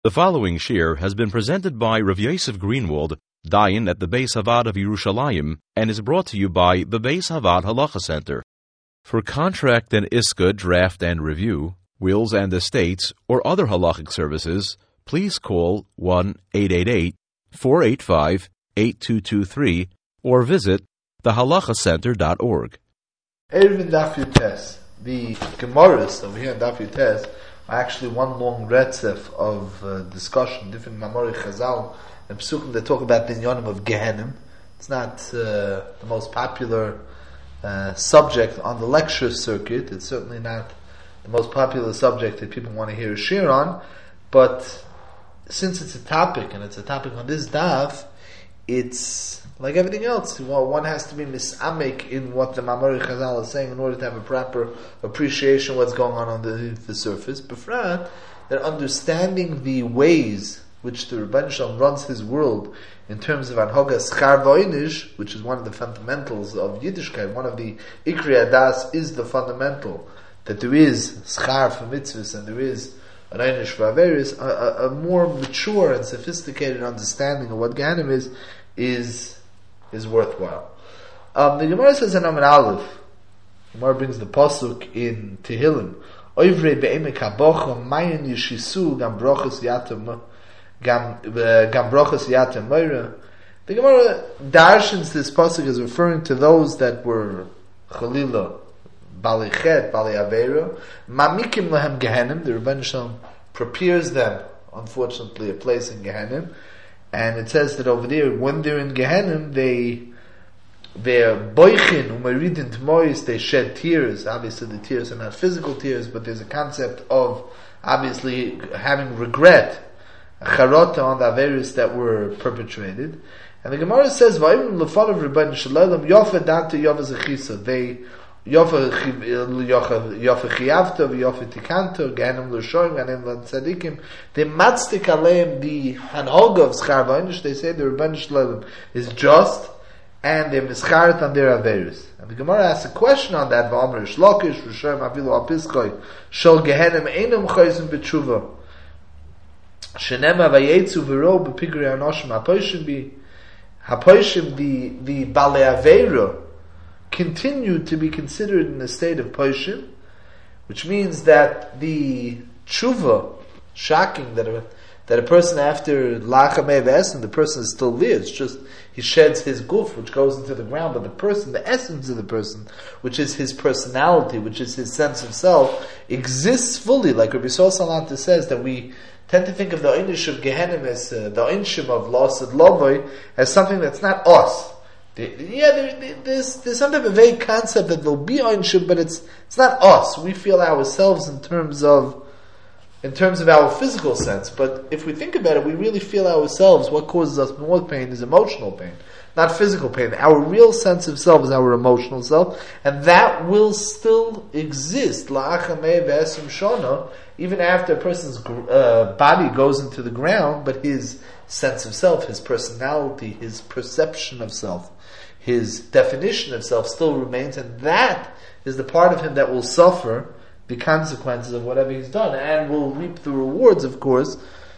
The following shir has been presented by Rav Yosef Greenwald, Dayan at the Beis Havad of Yerushalayim, and is brought to you by the Beis Havad Halacha Center. For contract and iska draft and review, wills and estates, or other halachic services, please call 1-888-485-8223 or visit thehalachacenter.org. Erevin Daf Yutes, the Gemaras over here in Daf Yutes are actually one long retzef of discussion, different Mamori Chazal and Psukim that talk about the Inyanim of Gehenim. It's not the most popular subject on the lecture circuit. It's certainly not the most popular subject that people want to hear a shir on, but since it's a topic, and it's a topic on this daf, it's like everything else. Well, one has to be misamek in what the Mamori Chazal is saying in order to have a proper appreciation of what's going on underneath the surface. Befrat, that understanding the ways which the Rebbeinu Shalom runs his world in terms of Anhoga Schar V'Oinish, which is one of the fundamentals of Yiddishkeit, one of the Ikri Adas is the fundamental, that there is Schar for mitzvahs and there is Reinish for Averis. A more mature and sophisticated understanding of what Gehenim is worthwhile. The Gemara says in Amar Aleph, the Gemara brings the pasuk in Tehillim, Oivrei be'emek habocha mayin yishisu gam brochas yatem moira. The Gemara darshans this pasuk as referring to those that were Chalila, Bali Chet, Bali Aveira, Mamikim lahem Gehenim. The Rebbeinu Shalom prepares them, unfortunately, a place in Gehenim. And it says that over there, when they're in Gehenim, they're boichin, umaridin tmois, they shed tears. Obviously the tears are not physical tears, but there's a concept of obviously having regret, charota on the averis that were perpetrated. And the Gemara says, vayim lefanav Rebbeinu Shalom, yofa danta yofa zechisa. They Yofa chiyavta, yofa tikanto, Gehenim l'shoim, Gehenim l'tzadikim. They matzdik aleim the hanhoga of Schar V'Oinish. They say the Rebbeinu Shalom is just, and they're mischaret on their averis. And the Gemara asks a question on that. V'omer shlokish, Rishoim avilu apiskoi, shol Gehenim einam chayzim b'tshuva. Shenema vayetzu v'ro b'pigri anoshim hapoishim the balei aveira continue to be considered in a state of poishim, which means that the tshuva, shocking that a person after lachamei v'esen, the person is still there. It's just he sheds his guf, which goes into the ground, but the person, the essence of the person, which is his personality, which is his sense of self, exists fully. Like Rabbi Yisrael Salanta says, that we tend to think of the einish of Gehenim as the einshim of Lasad Lavoi as something that's not us. There's some type of vague concept that there'll be einship, but it's not us. We feel ourselves in terms of our physical sense. But if we think about it, we really feel ourselves. What causes us more pain is emotional pain, not physical pain. Our real sense of self is our emotional self, and that will still exist la'achamei v'esim shona, even after a person's body goes into the ground. But his sense of self, his personality, his perception of self, his definition of self still remains, and that is the part of him that will suffer the consequences of whatever he's done, and will reap the rewards, of course,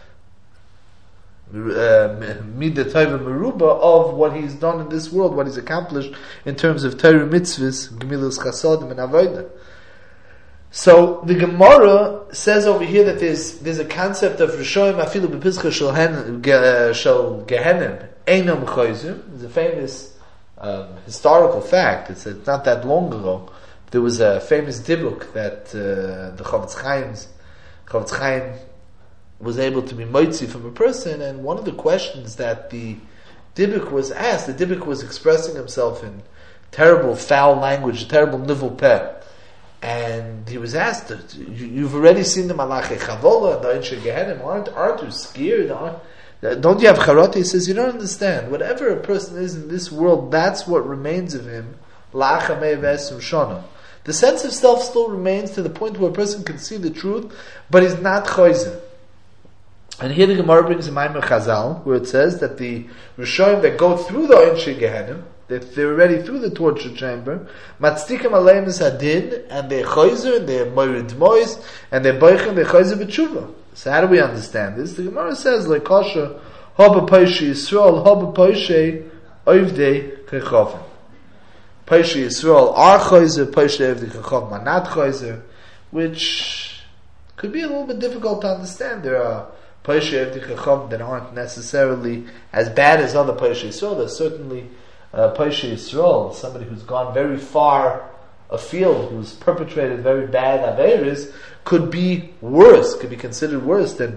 mida tova meruba, of what he's done in this world, what he's accomplished in terms of Torah mitzvahs, gemilus chasadim and avodah. So the Gemara says over here that there's a concept of Rishoim afilu b'pizcha shel Gehenim einam chayzim. There's a famous historical fact. It's not that long ago. There was a famous dibuk that the Chavetz Chaim was able to be moitzi from a person, and one of the questions that the dibuk was asked, the dibuk was expressing himself in terrible foul language, terrible nivel peh. And he was asked, you've already seen the Malachi Chavola, the Einshe Gehenim, aren't you scared? Don't you have charata? He says, you don't understand. Whatever a person is in this world, that's what remains of him. La'achamei v'esim shona. The sense of self still remains to the point where a person can see the truth, but he's not choizen. And here the Gemara brings a Maimer Chazal, where it says that the Rishonim that go through the Einshe Gehenim, that they're already through the torture chamber, matzdikim aleim is hadin, and they're choizer, and they're moirid mois, and they're boichin, they're choizer b'tshuva. So how do we understand this? The Gemara says, like Kasha, Haba Paishi Yisrael, Haba Paishi Oivdei Kechavim. Paishi Yisrael are Chayzer, Paishi Oivdei Kechavim are not Chayzer, which could be a little bit difficult to understand. There are Paishi Oivdei Kechavim that aren't necessarily as bad as other Paishi Yisrael. There's certainly Paishi Yisrael, somebody who's gone very far afield, who's perpetrated very bad Averis, could be worse, could be considered worse than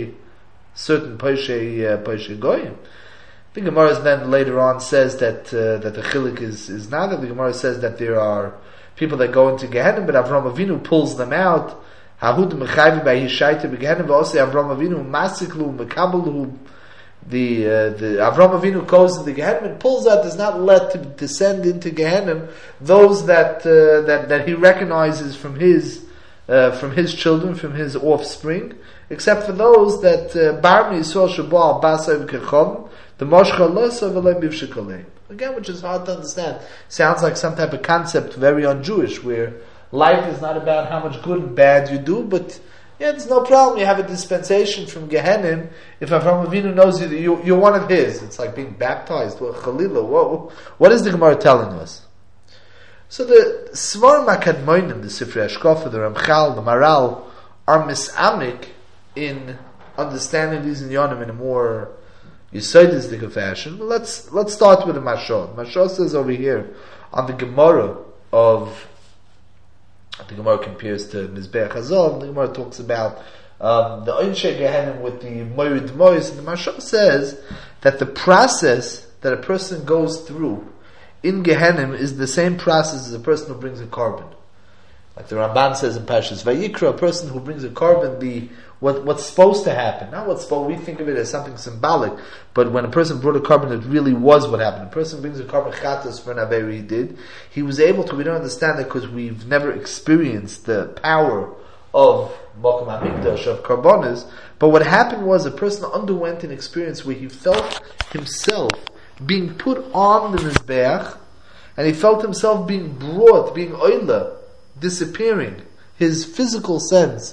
certain Poishe Goyim. The Gemara then later on says that the Chilik is not that. The Gemara says that there are people that go into Gehenna, but Avram Avinu pulls them out. Hahud Mechayvi by Hishaita Begehenna, V'osei Avram Avinu Masiklu Mekabalu. The Avram Avinu goes into Gehenna and pulls out, does not let to descend into Gehenna those that he recognizes from his children, from his offspring, except for those that Barmi Yisrael Shabal Basay V'Kechom, the Moshcha Losa V'Lem Bivshikalei. Again, which is hard to understand. Sounds like some type of concept very un-Jewish, where life is not about how much good and bad you do, but yeah, there's no problem. You have a dispensation from Gehenna. If Avram Avinu knows you're one of his, it's like being baptized. Well, Chalila, what is the Gemara telling us? So the Svarim HaKadmonim, the Sifrei Hashkafa, the Ramchal, the Maral, are misamik in understanding these inyanim in a more Yesodistic fashion. But let's start with the Mashal. Mashal says over here on the Gemara of, the Gemara compares to Mizbeach Hazov. The Gemara talks about the Einshe Gehenim with the Moirid Mois. And the Mashal says that the process that a person goes through in Gehenim is the same process as a person who brings a carbon. Like the Ramban says in Parshas Vayikra, a person who brings a carbon, what's supposed to happen. Not what's supposed, we think of it as something symbolic, but when a person brought a carbon, it really was what happened. A person brings a carbon chatas for an Aveira he did. He was able to, we don't understand it because we've never experienced the power of Mokum HaMikdash, of carbonas, but what happened was a person underwent an experience where he felt himself being put on the Mizbeach, and he felt himself being brought, being oila, disappearing, his physical sense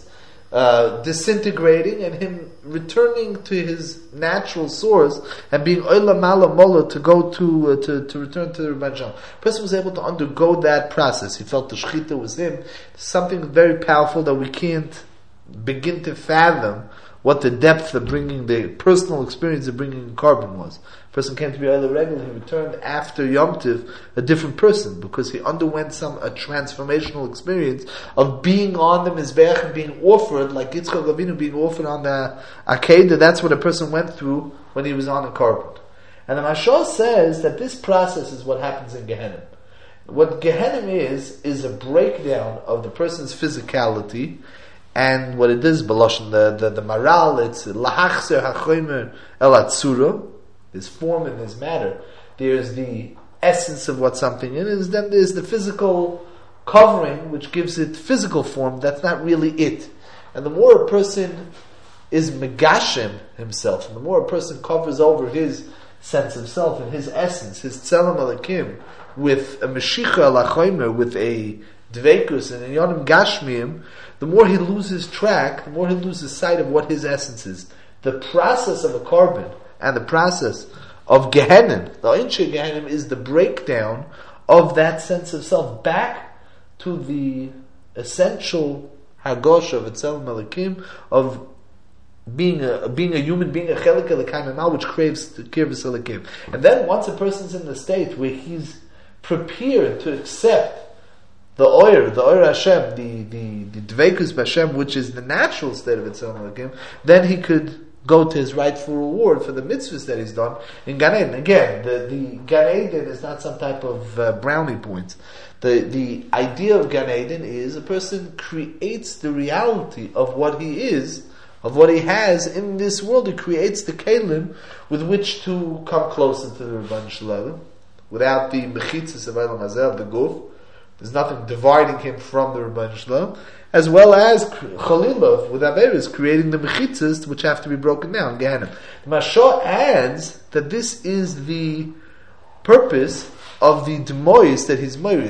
disintegrating, and him returning to his natural source and being oila mala mola to go to return to the Rebbeinu Shalom. The person was able to undergo that process. He felt the shechita was him. Something very powerful that we can't begin to fathom what the depth of bringing the personal experience of bringing carbon was. A person came to be Oila Regel, he returned after Yom Tiv a different person because he underwent a transformational experience of being on the Mizbeach and being offered, like Yitzchak Avinu being offered on the Akedah. That's what a person went through when he was on a carbon. And the Mashal says that this process is what happens in Gehenna. What Gehenna is a breakdown of the person's physicality. And what it is, Baloshan, the Maral, it's lahachzer hachomer el atzura, there's form and there's matter. There's the essence of what something is, then there's the physical covering, which gives it physical form, that's not really it. And the more a person is megashem himself, and the more a person covers over his sense of self and his essence, his tzelem alakim, with a meshicha el hachomer, with a dveikus and a yonim gashmiim, the more he loses track, the more he loses sight of what his essence is. The process of a carbon and the process of Gehenim, the Einshe Gehenim, is the breakdown of that sense of self back to the essential Hagosh of Etzel Melikim, of being a human being, a chelik elokayim mal, which craves the kirvus elikim. And then once a person's in the state where he's prepared to accept the Oyer Hashem, the Dveikus Hashem, which is the natural state of Etzel Elokim, then he could go to his rightful reward for the mitzvahs that he's done in Gan Eden. Again, the Gan Eden is not some type of brownie points. The idea of Gan Eden is a person creates the reality of what he is, of what he has in this world. He creates the kelim with which to come closer to the Rebbeinu Shalom, without the mechitzas of Elam Hazel, the guf. There's nothing dividing him from the Rebbeinu Shalom, as well as Chalilov with Averis creating the mechitzas which have to be broken down. Gehenim. The Mashal adds that this is the purpose of the demois that he's married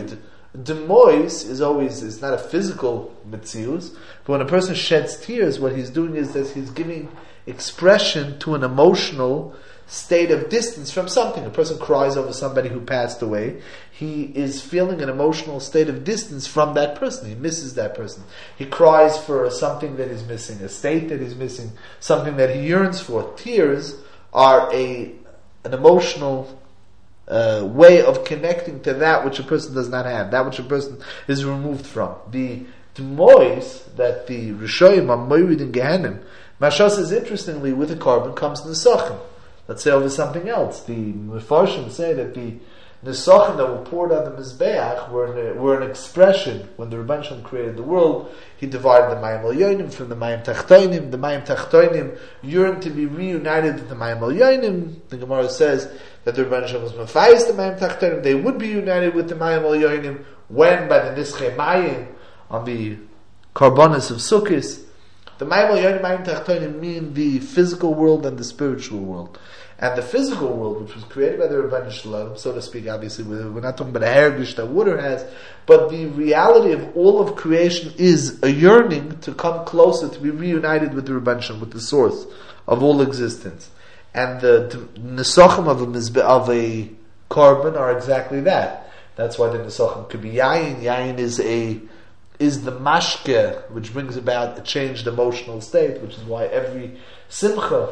Demois is not a physical metzius, but when a person sheds tears, what he's doing is that he's giving expression to an emotional state of distance from something. A person cries over somebody who passed away. He is feeling an emotional state of distance from that person. He misses that person. He cries for something that he's missing, a state that he's missing, something that he yearns for. Tears are an emotional way of connecting to that which a person does not have, that which a person is removed from. The Demois that the Rishoyim are moed in Gehenim, Mashal says, interestingly, with a carbon comes Nesachim. Let's say over something else. The Mefarshim say that the Nesachim that were poured on the Mizbeach were an expression. When the Rebbeinu Shalom created the world, he divided the Mayim Elyonim from the Mayim Tachtonim. The Mayim Tachtonim yearned to be reunited with the Mayim Elyonim. The Gemara says that the Rebbeinu Shalom was Mefayis the Mayim Tachtonim. They would be united with the Mayim Elyonim when, by the Nischei Mayim, on the Karbonis of Sukkos. The Mayim Elyonim, Mayim Tachtonim mean the physical world and the spiritual world. And the physical world, which was created by the Rebbeinu Shalom, so to speak, obviously, we're not talking about a hergish that water has, but the reality of all of creation is a yearning to come closer, to be reunited with the Rebbeinu Shalom, with the source of all existence. And the nesachim of a carbon are exactly that. That's why the nesachim could be yayin. Yayin is the mashke, which brings about a changed emotional state, which is why every simcha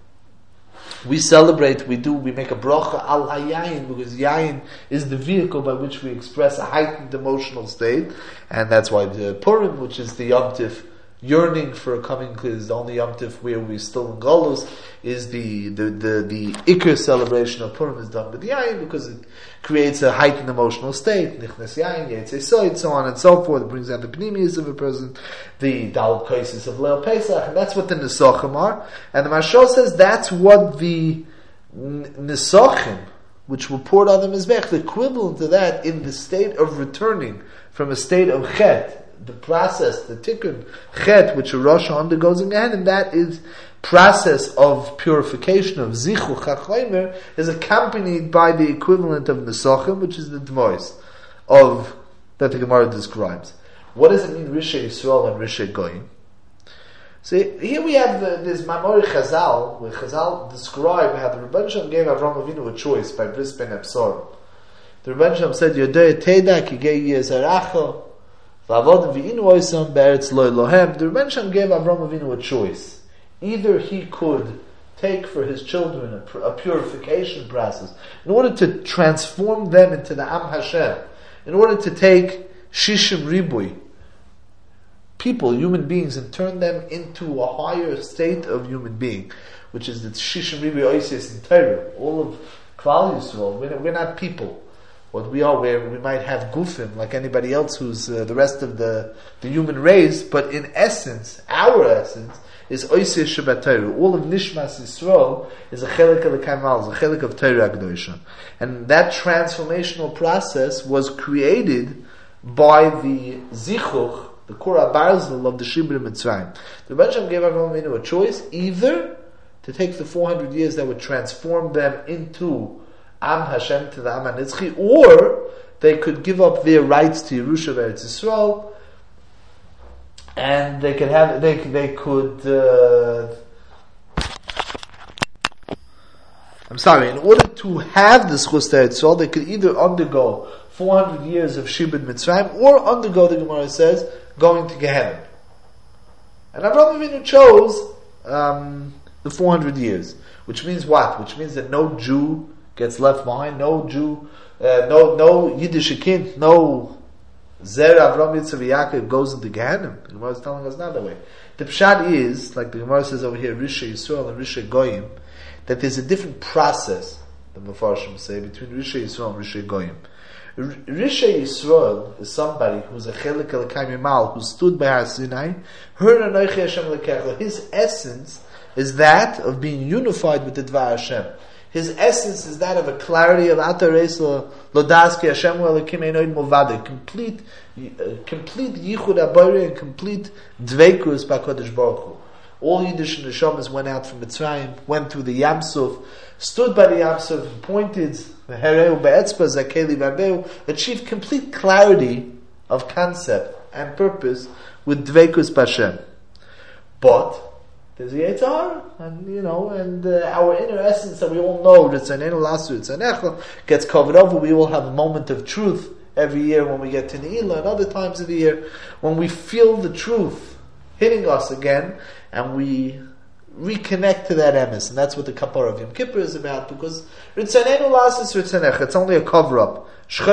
we celebrate, we make a bracha al hayayin, because yayin is the vehicle by which we express a heightened emotional state, and that's why the Purim, which is the Yom Tif yearning for a coming, is the only Yom Tif where we're still in Golus, is the Iker celebration of Purim is done with yayin, because it creates a heightened emotional state, nichnas yayin, yetzesoid, so on and so forth. It brings out the pneumias of a person, the Daled Kaisis of Leil Pesach, and that's what the Nesachim are. And the Mashal says that's what the Nesachim, which were poured on the Mizbech, the equivalent to that in the state of returning from a state of Chet, the process, the tikkun Chet, which a Rosh undergoes in Gehenna, and that is process of purification, of zichu chachaymer, is accompanied by the equivalent of nesachim, which is the dmois of that the Gemara describes. What does it mean, Rishei Yisrael and Rishei Goyim? So here we have this Mamori Chazal, where Chazal describe how the Rebbeinu Shalom gave Avram Avinu a choice by Bris ben Absor. The Rebbeinu Shalom said, Yodei Teda ki gei yezaracho v'avodim v'inu oisam be'eretz lo Elohem. The Rebbeinu Shalom gave Avram Avinu a choice. Either he could take for his children a purification process in order to transform them into the Am Hashem, in order to take Shishim Ribui, people, human beings, and turn them into a higher state of human being, which is the Shishim Ribui Oises in Torah. All of Klal Yisrael, we're not people. What we are, where we might have gufim like anybody else who's the rest of the human race, but in essence, our essence, is Oisei Shabbat Torah. All of Nishmas Yisrael is a chelik of the Kamal, is a chelik of Torah Kedosha. And that transformational process was created by the Zichuch, the Korah Barzel of the Shibri Mitzrayim. The Rebbeinu Shalom gave Avram Avinu a choice, either to take the 400 years that would transform them into Am Hashem, to the Am HaNitzchi, or they could give up their rights to Yerusha Eretz Yisrael, and they could have, they could, in order to have the Schus Eretz Yisrael, they could either undergo 400 years of Shibud Mitzrayim, or undergo, the Gemara says, going to Gehenna. And Avraham Avinu chose the 400 years, which means what? Which means that no Jew gets left behind, no Jew, no Yiddish kid, no Zer Avram Yitzchak Yaakov goes into Gehenna. The Gemara is telling us not that way. The pshat is, like the Gemara says over here, Rishei Yisrael and Rishei Goyim, that there's a different process, the Mefarshim say, between Rishei Yisrael and Rishei Goyim. Rishei Yisrael is somebody who's a chelik elokei mimal, who stood by Har Sinai, heard Anochi Hashem Elokecha. His essence is that of being unified with the Dvar Hashem. His essence is that of a clarity of Atareis Lodaski Hashem Elokim Einoid Movade, complete yichud abayre and complete dveikus b'Kodesh Baruch Hu. All Yiddish neshamas went out from Mitzrayim, went through the Yam Suf, stood by the Yam Suf, and pointed, achieved complete clarity of concept and purpose with Dveikus B'Hashem. But there's a Yetzer Hara, and our inner essence that we all know, gets covered over. We all have a moment of truth every year when we get to Ne'ilah, and other times of the year when we feel the truth hitting us again, and we reconnect to that emes, and that's what the Kapara of Yom Kippur is about, because it's only a cover-up.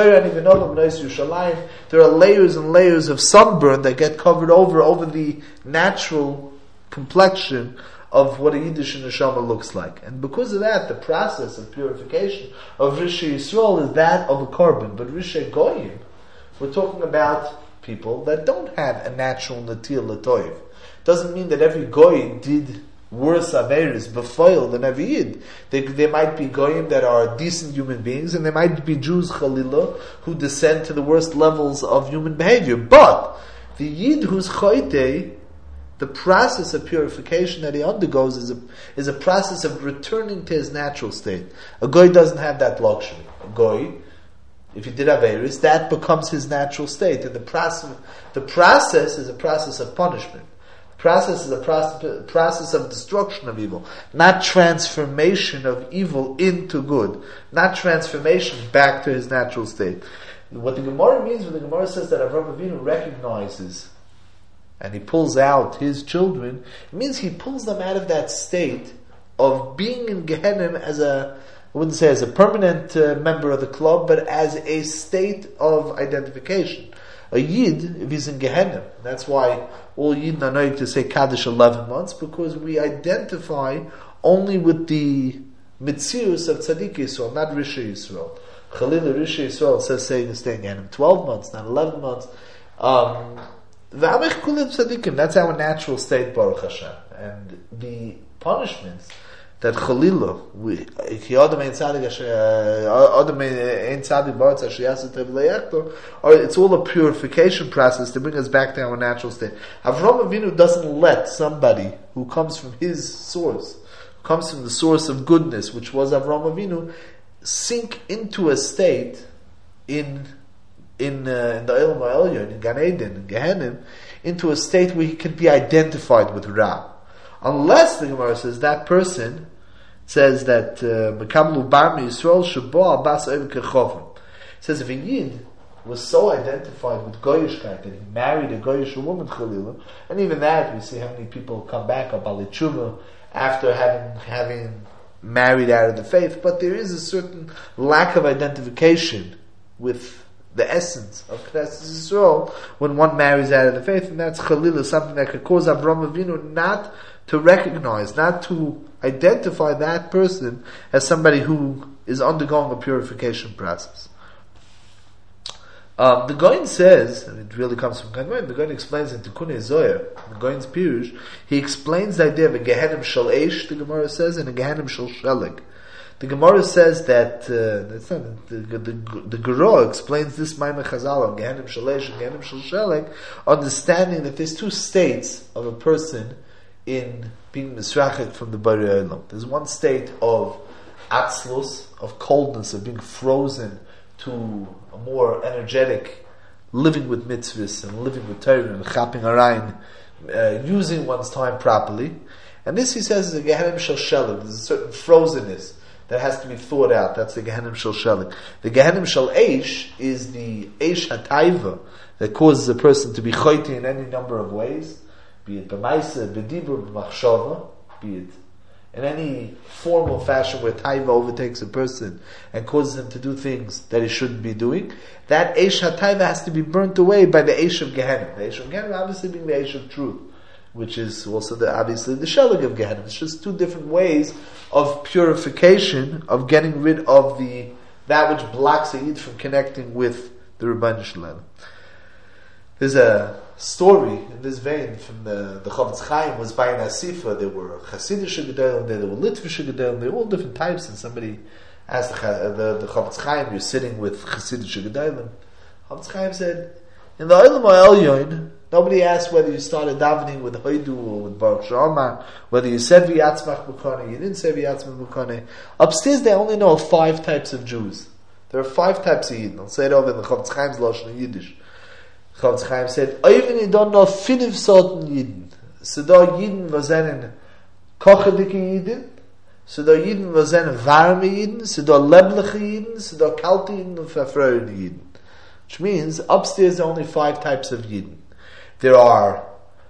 There are layers and layers of sunburn that get covered over the natural complexion of what a Yiddish neshama looks like. And because of that, the process of purification of Rishi Yisrael is that of a korban. But Rishi Goyim, we're talking about people that don't have a natural natil l'toiv. Doesn't mean that every Goy did worse averis b'foil than every Yid. There might be Goyim that are decent human beings, and there might be Jews, Chalila, who descend to the worst levels of human behavior. But the Yid who's choytei, the process of purification that he undergoes is a process of returning to his natural state. A Goy doesn't have that luxury. A Goy, if he did averis, that becomes his natural state. And the process is a process of punishment. Process is a process of destruction of evil, not transformation of evil into good, not transformation back to his natural state. What the Gemara means when the Gemara says that Avraham Avinu recognizes and he pulls out his children, it means he pulls them out of that state of being in Gehenna I wouldn't say as a permanent member of the club, but as a state of identification. A Yid, if he's in Gehenna, that's why all Yid are known to say Kaddish 11 months, because we identify only with the Mitzius of Tzaddik Yisrael, not Rishi Yisrael. Chalila Rishi Yisrael says stay in Gehenna 12 months, not 11 months. That's our natural state, Baruch Hashem. And the punishments that Chalila, it's all a purification process to bring us back to our natural state. Avraham Avinu doesn't let somebody who comes from his source, comes from the source of goodness, which was Avraham Avinu, sink into a state in the Olam HaElyon, in Gan Eden, in Gehenna, into a state where he can be identified with Ra. Unless, the Gemara says, that person says that Mekamlu Bar Yisrael Shabo Bas Oim Kechovim. It says if a Yid was so identified with Goyishkeit that he married a Goyish woman, Chalila, and even that, we see how many people come back, Bali Tshuva, after having married out of the faith, but there is a certain lack of identification with the essence of Knesset Yisrael when one marries out of the faith, and that's Chalila, something that could cause Avraham Avinu not to recognize, not to identify that person as somebody who is undergoing a purification process. The Goin says, and it really comes from Goin, the Goin explains in Tikkun Zohar, the Goin's Pirush, he explains the idea of a Gehenim Shel Eish, the Gemara says, and a Gehenim Shel Sheleg. The Gemara says that the Guru explains this Maimon Chazal on Gehenim Shel Eish and Gehenim Shel Sheleg, understanding that there's two states of a person in being misrachik from the Bari Olam. There's one state of atzlus, of coldness, of being frozen to a more energetic living with mitzvahs and living with Torah and chapping arayin, using one's time properly. And this, he says, is a Gehenim Shel Sheleg. There's a certain frozenness that has to be thought out. That's the Gehenim Shel Sheleg. The Gehenim Shel Eish is the Eish HaTaiva that causes a person to be choyti in any number of ways, be it b'maisa, b'dibur, b'machshava, be it in any formal fashion where taiva overtakes a person and causes him to do things that he shouldn't be doing. That Eish HaTaiva has to be burnt away by the Eish of Gehenna. The Eish of Gehenna obviously being the Eish of truth, which is also obviously the Sheleg of Gehenna. It's just two different ways of purification, of getting rid of that which blocks a Yid from connecting with the Rebbeinu Shalom. There's a story in this vein from the Chavetz Chaim was buying a Asifa. There were Hasidic Gedolim, there were Litvish Gedolim, there were all different types, and somebody asked the Chavetz Chaim, you're sitting with Hasidic Gedolim. Chavetz Chaim said, in the Olam HaElyon, Nobody asked whether you started davening with Hoidu or with Baruch Sha'amar, whether you said V'yatzmach B'koneh, you didn't say V'yatzmach B'koneh. Upstairs they only know 5 types of Jews. There are 5 types of Yidden. I'll say it over in the Chofetz Chaim's Lashon in Yiddish. Chofetz Chaim said, Oivin Yidon no 5 Sorten Yidden. So da Yidden was einen Kochedike Yidden, so da Yidden was einen warme Yidden, so da lebliche Yidden, so da kalte Yidden und verfreute Yidden. Which means, upstairs there are only 5 types of Yidden. There are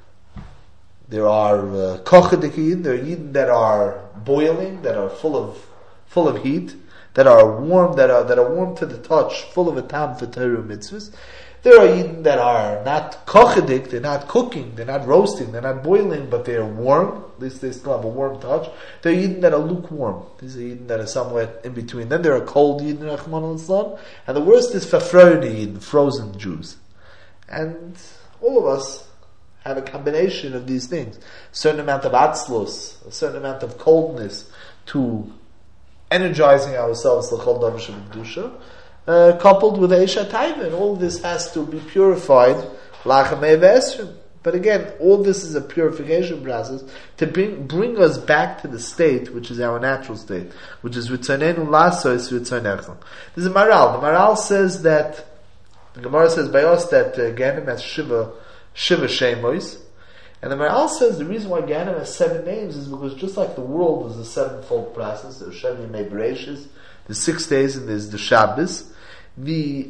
kochedike Yidden, there are Yidden that are boiling, that are full of heat, that are warm, that are warm to the touch, full of a tam for Torah mitzvahs. There are Yidden that are not kochedik, they're not cooking, they're not roasting, they're not boiling, but they're warm. At least they still have a warm touch. There are Yidden that are lukewarm. These are Yidden that are somewhere in between. Then there are cold Yidden, Rahman al-Islam. And the worst is fafroide Yidden, frozen Jews. And all of us have a combination of these things. A certain amount of atzlos, a certain amount of coldness to energizing ourselves, l'chol davar sheb'kedusha, coupled with Eisha Taiva, and all this has to be purified, lachamei v'esrim. But again, all this is a purification process to bring us back to the state, which is our natural state, which is Ritzonenu Lasos Ritzonechel. There's a Maral. The Maral says that, the Gemara says by us that Gehenim has Shiva Shemois, and the Maral says the reason why Gehenim has 7 names is because just like the world is a 7-fold process, there's Sheva Yemei Bereishis, there's 6 days and there's the Shabbos, the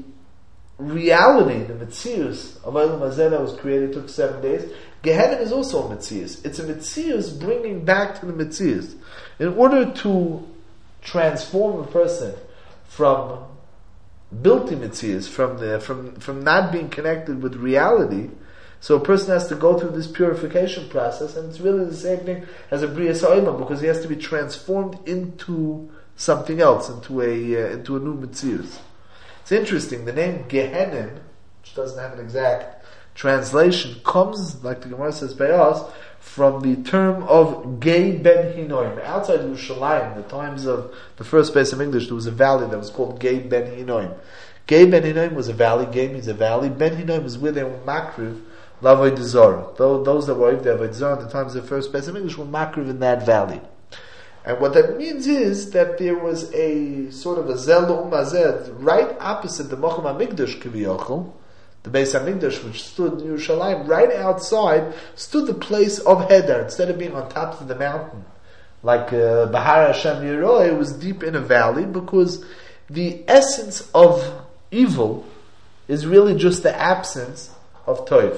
reality, the Metzius of Olam Hazeh that was created took 7 days. Gehenim is also a Metzius. It's a Metzius bringing back to the Metzius. In order to transform a person from Bilti Metzius, from not being connected with reality, so a person has to go through this purification process, and it's really the same thing as a Briyas Ha'olam, because he has to be transformed into something else, into a new Metzius. It's interesting, the name Gehenim, which doesn't have an exact translation, comes, like the Gemara says by us, from the term of Gei Ben Hinoim. Outside Yerushalayim, the times of the first base of English, there was a valley that was called Gei Ben Hinoim. Gei Ben Hinoim was a valley, Gei means a valley, Ben Hinoim was where they were makriv, Lavoy Dezorah. Those that were Avodah Dezorah in the times of the first base of English were makriv in that valley. And what that means is that there was a sort of a Zel Umazed right opposite the Mocham HaMikdash Kiviyachol, the Beis HaMikdash which stood in Yerushalayim, right outside stood the place of Heder. Instead of being on top of the mountain, like Bahar Hashem Yeroeh, it was deep in a valley, because the essence of evil is really just the absence of Tov.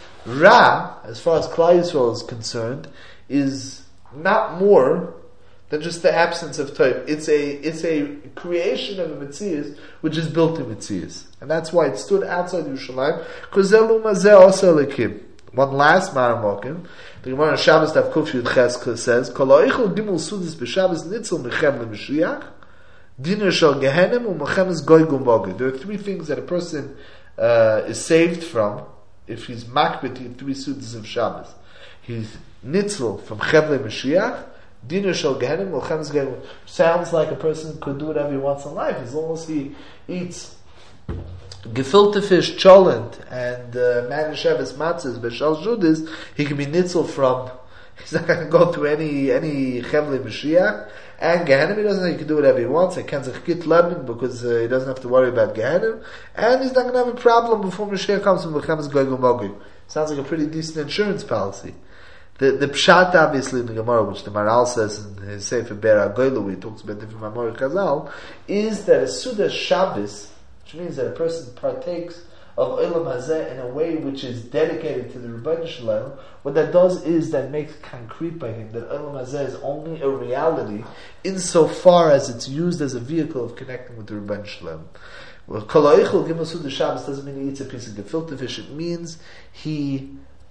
Ra, as far as Klal Yisrael is concerned, is not more than just the absence of Tov. It's a creation of a Metzius which is built in Metzius. And that's why it stood outside Yerushalayim, because Zelu Mazeh also Lekim. One last Maramokim, the Gemara in Shabbos Daf Kuf Yud Ches says, Kol ha'oichel gimel sudis b'Shabbos nitzel mechem le'Mashiach, diner shel Gehenim u'mechem goy gumbogi. There are 3 things that a person is saved from if he's makbet in 3 sudis of Shabbos. He's nitzel from Chem le'Mashiach, Diner shel Gehenim u'mechem goy gumbogi. Sounds like a person could do whatever he wants in life, as long as he eats gefilte fish, cholent, and man Shabbos matzahs, b'shal judis, he can be nitzel from. He's not going to go through any chevle Mashiach, and Gehenim he doesn't. He can do whatever he wants. He can't zechkit lemon because he doesn't have to worry about Gehenim, and he's not going to have a problem before Mashiach comes from Bechemes Goy Gumbogi. Sounds like a pretty decent insurance policy. The pshat obviously in the Gemara, which the Maral says in his Sefer Ber HaGoylu, he talks about different Mamori Chazal, is that a Suda Shabbos, which means that a person partakes of Olam Hazeh in a way which is dedicated to the Rebbeinu Shalom. What that does is that makes concrete by him that Olam Hazeh is only a reality insofar as it's used as a vehicle of connecting with the Rebbeinu Shalom. Well, Kol ha'oichel gimel suda Shabbos doesn't mean he eats a piece of gefilte fish. It means he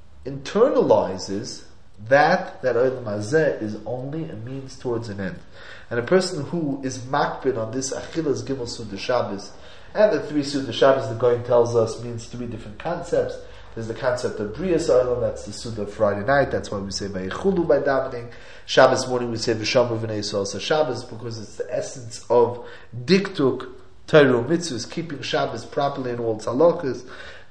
internalizes that Olam Hazeh is only a means towards an end. And a person who is makbid on this achilas gimel suda Shabbos, and the 3 Suda Shabbos, the Goyen tells us, means 3 different concepts. There's the concept of Briyas Olam, that's the Suda of Friday night, that's why we say Vayichulu by davening. Shabbos morning we say V'shamru v'nei Yisrael Shabbos, because it's the essence of Diktuk, Torah Mitzvahs, keeping Shabbos properly in all its halachas.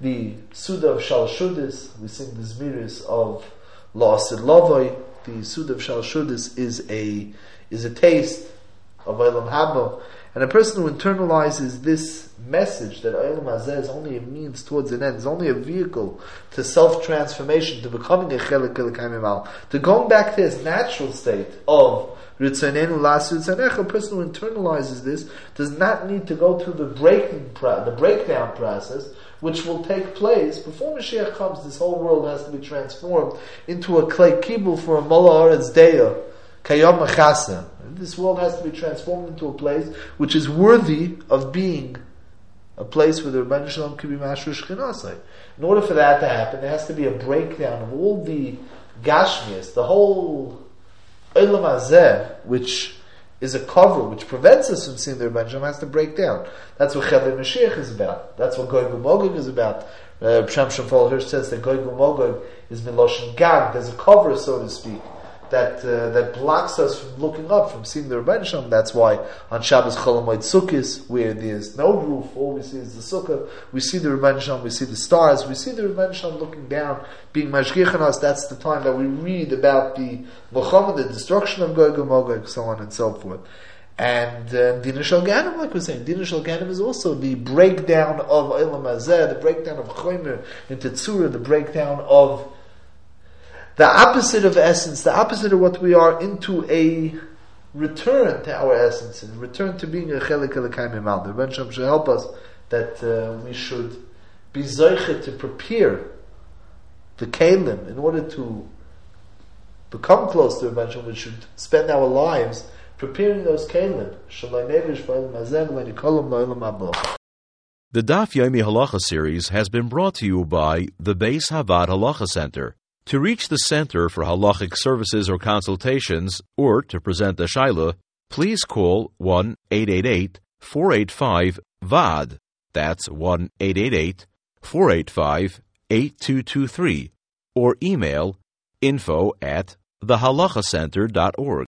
the Suda of Shal Shudis, we sing the Zmiris of La Asid Lavoi. The Suda of Shal Shudis is a taste of Olam Haba. And a person who internalizes this message that Olam Hazeh is only a means towards an end, is only a vehicle to self-transformation, to becoming a Chelik Elokai Mimal, to going back to his natural state of Ritzaneinu Lasu Ritzanecha, a person who internalizes this does not need to go through the breakdown process, which will take place before Mashiach comes. This whole world has to be transformed into a clay kibul for a Mola Aretz Deya, Kayom Machasa. This world has to be transformed into a place which is worthy of being a place where the Rebbeinu Shalom can be Mashur Shechinasai. In order for that to happen, there has to be a breakdown of all the Gashmias, the whole Olam Hazeh, which is a cover, which prevents us from seeing the Rebbeinu Shalom, has to break down. That's what Chevei Mashiach is about. That's what Gog Magog is about. Shamshon Paul Hirsch says that Gog Magog is Miloshin Gag. There's a cover, so to speak, that blocks us from looking up, from seeing the Rebbeinu Shalom. That's why on Shabbos Chol Hamoed Sukkos, where there's no roof, all we see is the sukkah, we see the Rebbeinu Shalom, we see the stars, we see the Rebbeinu Shalom looking down, being mashgiach on us. That's the time that we read about the Milchama, the destruction of Gog and Magog, so on and so forth. And Dina Shel Ganim, like we're saying, Dina Shel Ganim is also the breakdown of Olam Hazeh, the breakdown of Chomer into Tzura, the breakdown of the opposite of essence, the opposite of what we are, into a return to our essence, and return to being a Chelik Elokai Mimal. The Rebbeinu Shalom should help us that we should be zoichet to prepare the Kalim in order to become close to the Rebbeinu Shalom. We should spend our lives preparing those Kalim. The Daf Yomi Halacha series has been brought to you by the Beis Havad Halacha Center. To reach the Center for Halachic Services or Consultations, or to present a Shaila, please call 1-888-485-VAD. That's 1-888-485-8223. Or email info@thehalachacenter.org.